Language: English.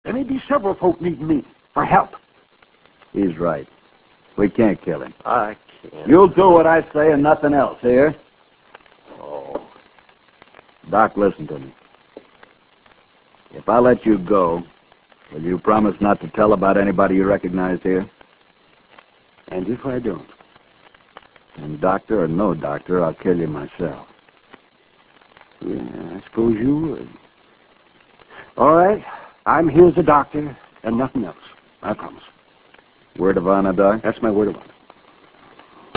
There may be several folk needing me for help. He's right. We can't kill him. I can't. You'll do what I say and nothing else, here? Oh. Doc, listen to me. If I let you go, will you promise not to tell about anybody you recognize here? And if I don't? And doctor or no doctor, I'll kill you myself. Yeah, I suppose you would. All right. I'm here as a doctor and nothing else. I promise. Word of honor, Doc? That's my word of honor.